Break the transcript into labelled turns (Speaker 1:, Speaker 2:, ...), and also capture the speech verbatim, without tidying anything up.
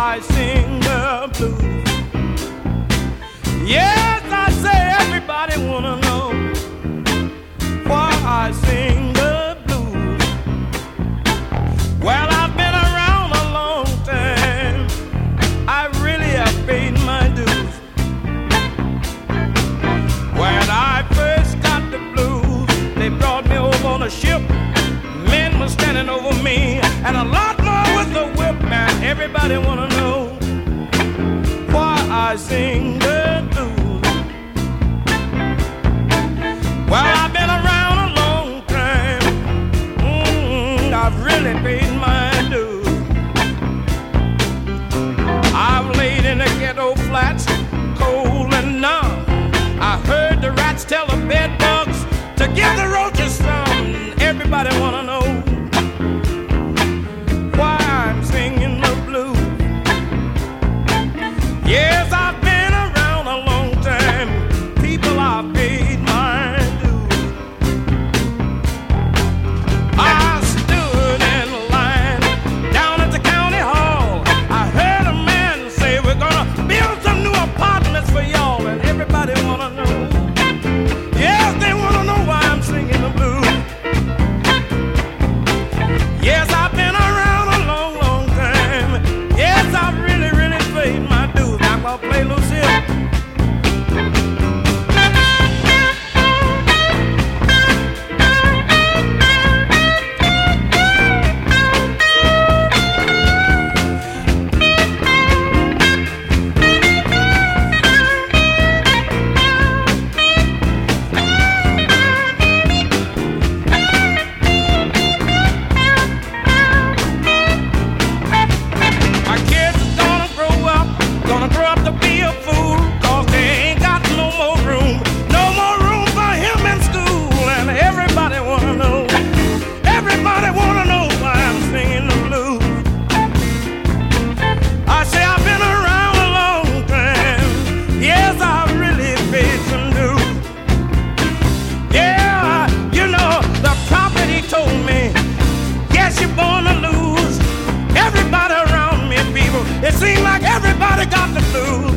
Speaker 1: I sing the blues. Yes, I say everybody wanna know why I sing the blues. Well, I've been around a long time. I really have paid my dues. When I first got the blues, they brought me over on a ship. Men were standing over me, and a lot more with the whip. Man, everybody wanna know why I sing the blues. Well, I've been around a long time. Mm, I've really paid my dues. I've laid in the ghetto flats, cold and numb. I heard the rats tell the bed bugs to give the roaches some. Everybody wanna know why I'm singing the blues. Yes, I've been around a long time. People, I've paid my dues. I stood in line down at the county hall. I heard a man say, we're gonna build some new apartments for y'all. And everybody wanna know. Yes, they wanna know why I'm singing the blues. Yes, I've been around a long, long time. Yes, I've really, really paid my dues. I'm gonna play Lucille. My kids are gonna grow up, gonna grow up to be a fool, 'cause they ain't got no more room, no more room for him in school. And everybody wanna know, everybody wanna know why I'm singing the blues. I say I've been around a long time. Yes, I've really paid some dues. Yeah, you know, the prophet, he told me, yes, you're born to lose. Everybody around me, people, it seems like everybody got the blues.